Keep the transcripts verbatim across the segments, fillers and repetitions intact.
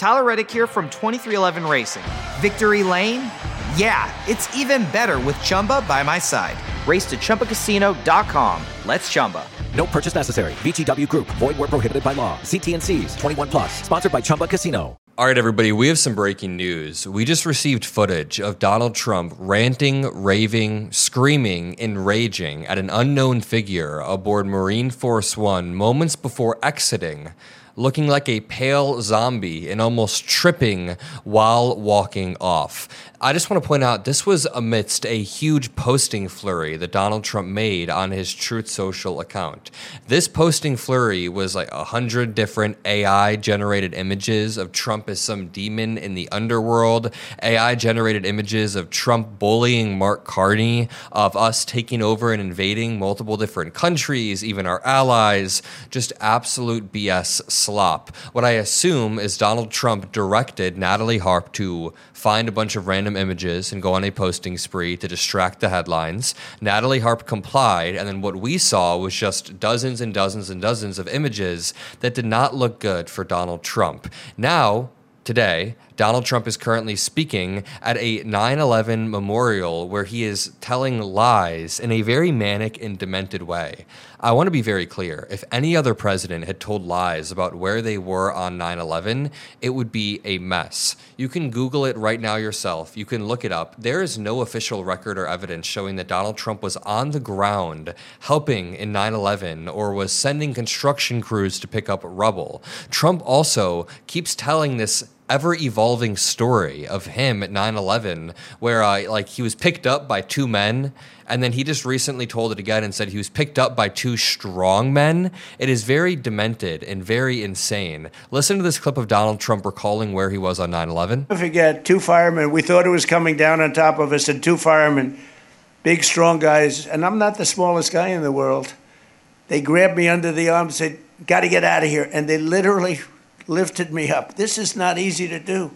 Tyler Reddick here from twenty-three eleven Racing. Victory Lane? Yeah, it's even better with Chumba by my side. Race to Chumba Casino dot com. Let's Chumba. No purchase necessary. V G W Group. Void where prohibited by law. See T and C's. twenty-one plus. Sponsored by Chumba Casino. All right, everybody, we have some breaking news. We just received footage of Donald Trump ranting, raving, screaming, and raging at an unknown figure aboard Marine Force One moments before exiting, looking like a pale zombie and almost tripping while walking off. I just want to point out this was amidst a huge posting flurry that Donald Trump made on his Truth Social account. This posting flurry was like a hundred different A I-generated images of Trump as some demon in the underworld, A I-generated images of Trump bullying Mark Carney, of us taking over and invading multiple different countries, even our allies, just absolute B S slop. What I assume is Donald Trump directed Natalie Harp to find a bunch of random images and go on a posting spree to distract the headlines. Natalie Harp complied, and then what we saw was just dozens and dozens and dozens of images that did not look good for Donald Trump. Now, today, Donald Trump is currently speaking at a nine eleven memorial where he is telling lies in a very manic and demented way. I want to be very clear. If any other president had told lies about where they were on nine eleven, it would be a mess. You can Google it right now yourself. You can look it up. There is no official record or evidence showing that Donald Trump was on the ground helping in nine eleven or was sending construction crews to pick up rubble. Trump also keeps telling this ever-evolving story of him at nine eleven where uh, like he was picked up by two men, and then he just recently told it again and said he was picked up by two strong men. It is very demented and very insane. Listen to this clip of Donald Trump recalling where he was on nine eleven. I forget, two firemen. We thought it was coming down on top of us, and two firemen, big, strong guys, and I'm not the smallest guy in the world. They grabbed me under the arm and said, "Got to get out of here," and they literally lifted me up. This is not easy to do.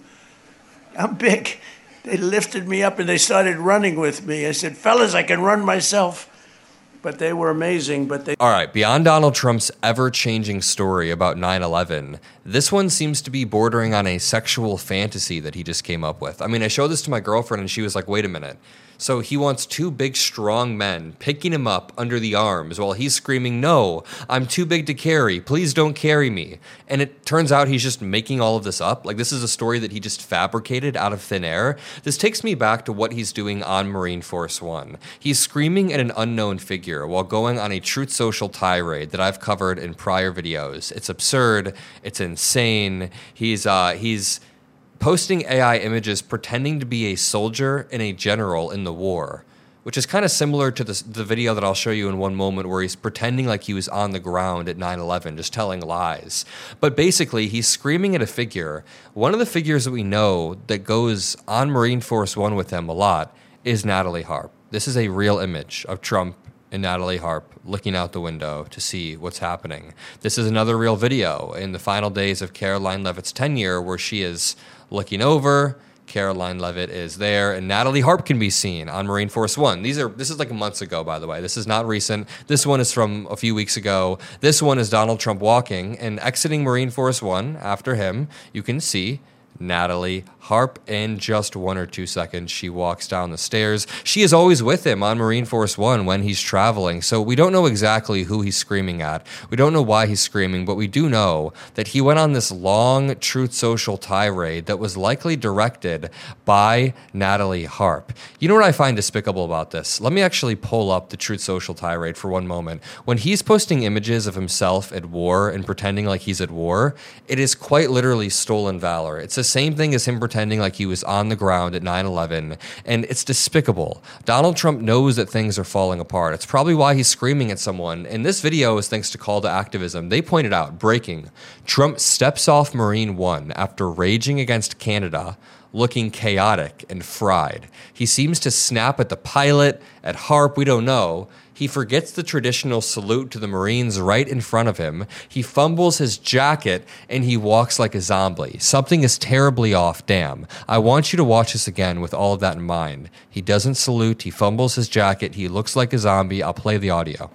I'm big. They lifted me up and they started running with me. I said, "Fellas, I can run myself." But they were amazing. But they All right, beyond Donald Trump's ever-changing story about nine eleven, this one seems to be bordering on a sexual fantasy that he just came up with. I mean, I showed this to my girlfriend and she was like, wait a minute. So he wants two big, strong men picking him up under the arms while he's screaming, "No, I'm too big to carry. Please don't carry me." And it turns out he's just making all of this up. Like, this is a story that he just fabricated out of thin air. This takes me back to what he's doing on Marine Force One. He's screaming at an unknown figure while going on a Truth Social tirade that I've covered in prior videos. It's absurd. It's insane. He's, uh, he's... posting A I images pretending to be a soldier and a general in the war, which is kind of similar to this, the video that I'll show you in one moment where he's pretending like he was on the ground at nine eleven, just telling lies. But basically, he's screaming at a figure. One of the figures that we know that goes on Marine Force One with him a lot is Natalie Harp. This is a real image of Trump and Natalie Harp looking out the window to see what's happening. This is another real video in the final days of Caroline Leavitt's tenure where she is looking over. Caroline Leavitt is there, and Natalie Harp can be seen on Marine Force One. These are this is like months ago, by the way. This is not recent. This one is from a few weeks ago. This one is Donald Trump walking and exiting Marine Force One. After him, you can see Natalie Harp. In just one or two seconds, she walks down the stairs. She is always with him on Marine Force One when he's traveling, so we don't know exactly who he's screaming at. We don't know why he's screaming, but we do know that he went on this long Truth Social tirade that was likely directed by Natalie Harp. You know what I find despicable about this? Let me actually pull up the Truth Social tirade for one moment. When he's posting images of himself at war and pretending like he's at war, it is quite literally stolen valor. It's the same thing as him pretending like he was on the ground at nine eleven, and it's despicable. Donald Trump knows that things are falling apart. It's probably why he's screaming at someone. And this video is thanks to Call to Activism. They pointed out, breaking, Trump steps off Marine One after raging against Canada, looking chaotic and fried. He seems to snap at the pilot, at Harp, we don't know. He forgets the traditional salute to the Marines right in front of him. He fumbles his jacket, and he walks like a zombie. Something is terribly off, damn. I want you to watch this again with all of that in mind. He doesn't salute, he fumbles his jacket, he looks like a zombie. I'll play the audio.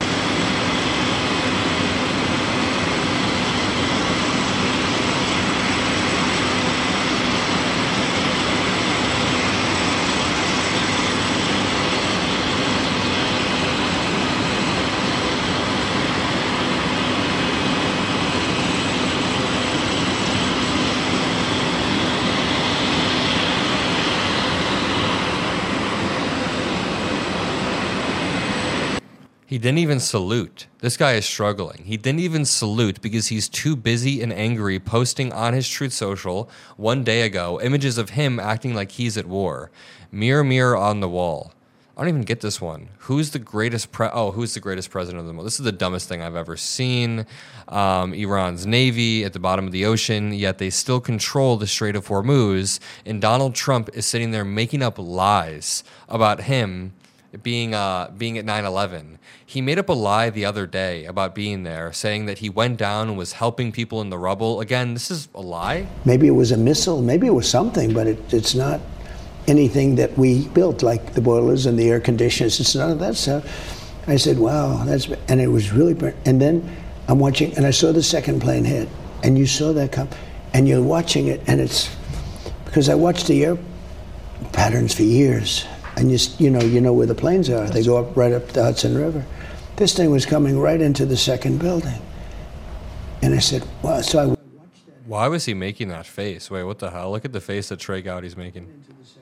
He didn't even salute. This guy is struggling. He didn't even salute because he's too busy and angry posting on his Truth Social one day ago images of him acting like he's at war. Mirror, mirror on the wall. I don't even get this one. Who's the greatest pre- Oh, who's the greatest president of the world? This is the dumbest thing I've ever seen. Um, Iran's navy at the bottom of the ocean, yet they still control the Strait of Hormuz. And Donald Trump is sitting there making up lies about him being uh, being at nine eleven. He made up a lie the other day about being there, saying that he went down and was helping people in the rubble. Again, this is a lie. Maybe it was a missile, maybe it was something, but it, it's not anything that we built, like the boilers and the air conditioners. It's none of that stuff. I said, wow, that's, and it was really, and then I'm watching, and I saw the second plane hit, and you saw that come, and you're watching it, and it's, because I watched the air patterns for years, and you you know you know where the planes are. They go up right up the Hudson River. This thing was coming right into the second building, and I said, "Wow!" So I watched that. Why was he making that face? Wait, what the hell? Look at the face that Trey Gowdy's making.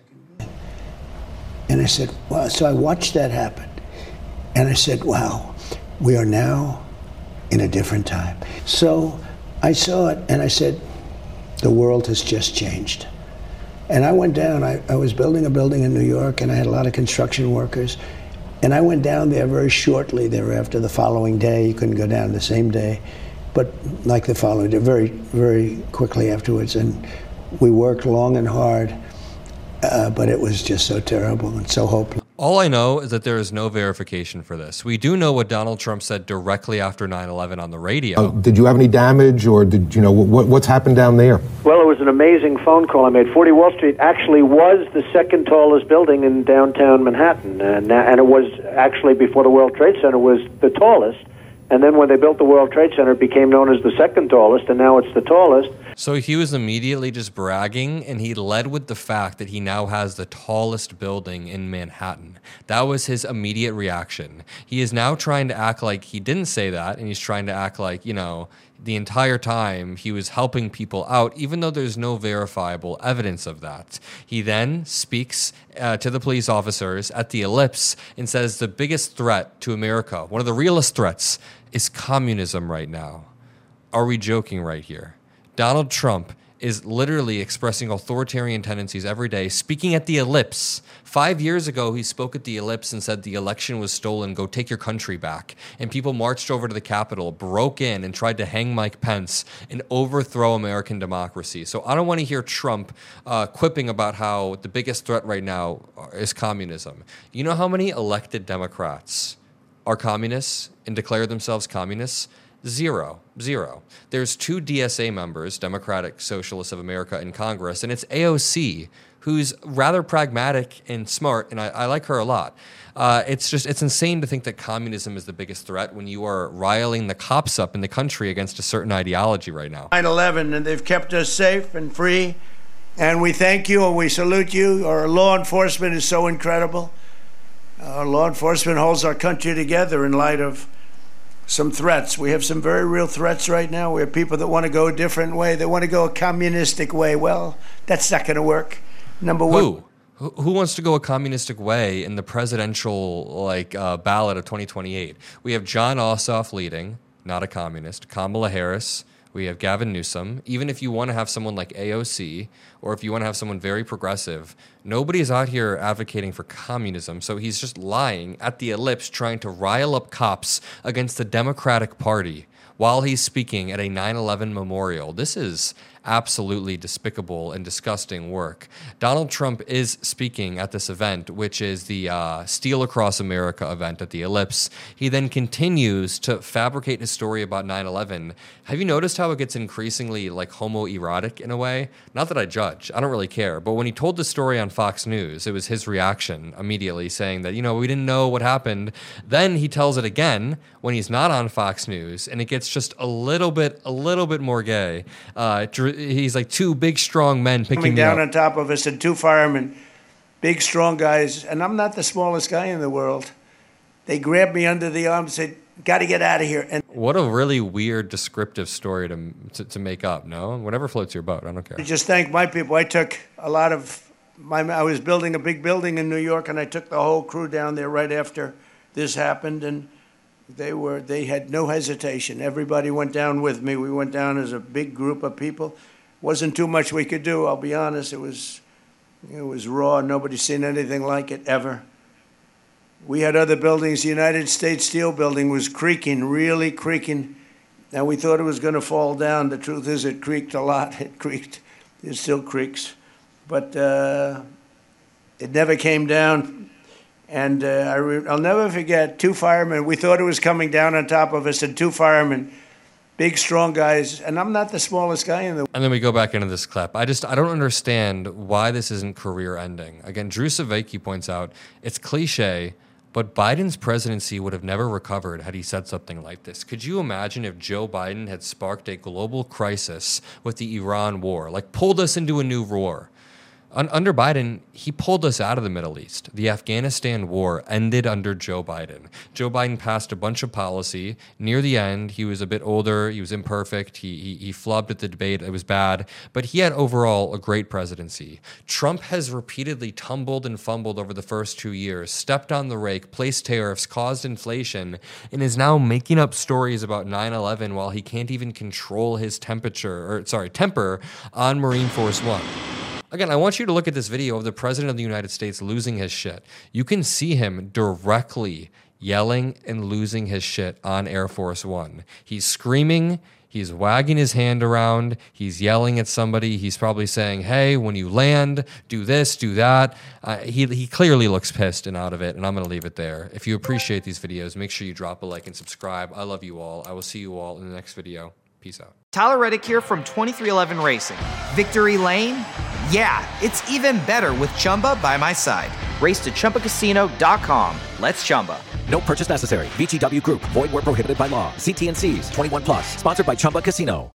And I said, "Wow!" So I watched that happen, and I said, "Wow, we are now in a different time." So I saw it, and I said, "The world has just changed." And I went down, I, I was building a building in New York, and I had a lot of construction workers. And I went down there very shortly thereafter, the following day. You couldn't go down the same day, but like the following day, very, very quickly afterwards. And we worked long and hard, uh, but it was just so terrible and so hopeless. All I know is that there is no verification for this. We do know what Donald Trump said directly after nine eleven on the radio. Uh, did you have any damage, or did you know what, what's happened down there? Well, it was an amazing phone call I made. forty Wall Street actually was the second tallest building in downtown Manhattan, and, and it was actually, before the World Trade Center, was the tallest. And then when they built the World Trade Center, it became known as the second tallest, and now it's the tallest. So he was immediately just bragging, and he led with the fact that he now has the tallest building in Manhattan. That was his immediate reaction. He is now trying to act like he didn't say that, and he's trying to act like, you know, the entire time he was helping people out, even though there's no verifiable evidence of that. He then speaks uh, to the police officers at the Ellipse and says the biggest threat to America, one of the realest threats, is communism right now. Are we joking right here? Donald Trump is literally expressing authoritarian tendencies every day, speaking at the Ellipse. Five years ago, he spoke at the Ellipse and said the election was stolen, go take your country back. And people marched over to the Capitol, broke in, and tried to hang Mike Pence and overthrow American democracy. So I don't want to hear Trump uh, quipping about how the biggest threat right now is communism. You know how many elected Democrats are communists and declare themselves communists? Zero. Zero. There's two D S A members, Democratic Socialists of America, in Congress, and it's A O C, who's rather pragmatic and smart, and I, I like her a lot. Uh, it's just, it's insane to think that communism is the biggest threat when you are riling the cops up in the country against a certain ideology right now. nine eleven, and they've kept us safe and free, and we thank you and we salute you. Our law enforcement is so incredible. Our law enforcement holds our country together in light of some threats. We have some very real threats right now. We have people that want to go a different way. They want to go a communistic way. Well, that's not going to work. Number one. Who? Who wants to go a communistic way in the presidential like uh, ballot of twenty twenty-eight? We have John Ossoff leading, not a communist. Kamala Harris. We have Gavin Newsom. Even if you want to have someone like A O C, or if you want to have someone very progressive, nobody is out here advocating for communism. So he's just lying at the Ellipse, trying to rile up cops against the Democratic Party while he's speaking at a nine eleven memorial. This is absolutely despicable and disgusting work. Donald Trump is speaking at this event, which is the uh, Steal Across America event at the Ellipse. He then continues to fabricate his story about nine eleven. Have you noticed how it gets increasingly like homoerotic in a way? Not that I judge, I don't really care, but when he told the story on Fox News, it was his reaction immediately saying that, you know, we didn't know what happened. Then he tells it again when he's not on Fox News, and it gets just a little bit, a little bit more gay. Uh, he's like two big, strong men picking coming me down up. on top of us, and two firemen, big, strong guys, and I'm not the smallest guy in the world. They grabbed me under the arm and said, got to get out of here. And what a really weird, descriptive story to, to to make up, no? Whatever floats your boat, I don't care. I just thank my people. I took a lot of, my. I was building a big building in New York, and I took the whole crew down there right after this happened, and They were. They had no hesitation. Everybody went down with me. We went down as a big group of people. Wasn't too much we could do. I'll be honest. It was, it was raw. Nobody's seen anything like it ever. We had other buildings. The United States Steel building was creaking, really creaking, and we thought it was going to fall down. The truth is, it creaked a lot. It creaked. It still creaks, but uh, it never came down. And uh, I re- I'll never forget two firemen. We thought it was coming down on top of us, and two firemen, big, strong guys. And I'm not the smallest guy in the world. And then we go back into this clip. I just, I don't understand why this isn't career ending. Again, Drew Savicki points out, it's cliche, but Biden's presidency would have never recovered had he said something like this. Could you imagine if Joe Biden had sparked a global crisis with the Iran war, like pulled us into a new war? Under Biden, he pulled us out of the Middle East. The Afghanistan war ended under Joe Biden. Joe Biden passed a bunch of policy. Near the end, he was a bit older. He was imperfect. He, he, he flubbed at the debate. It was bad. But he had overall a great presidency. Trump has repeatedly tumbled and fumbled over the first two years, stepped on the rake, placed tariffs, caused inflation, and is now making up stories about nine eleven while he can't even control his temperature, or sorry, temper on Marine Force One. Again, I want you to look at this video of the President of the United States losing his shit. You can see him directly yelling and losing his shit on Air Force One. He's screaming, he's wagging his hand around, he's yelling at somebody, he's probably saying, hey, when you land, do this, do that. Uh, he, he clearly looks pissed and out of it, and I'm going to leave it there. If you appreciate these videos, make sure you drop a like and subscribe. I love you all. I will see you all in the next video. Peace out. Tyler Reddick here from twenty-three eleven Racing. Victory Lane? Yeah, it's even better with Chumba by my side. Race to Chumba Casino dot com. Let's Chumba. No purchase necessary. V G W Group. Void where prohibited by law. See T N Cs. twenty-one plus. Sponsored by Chumba Casino.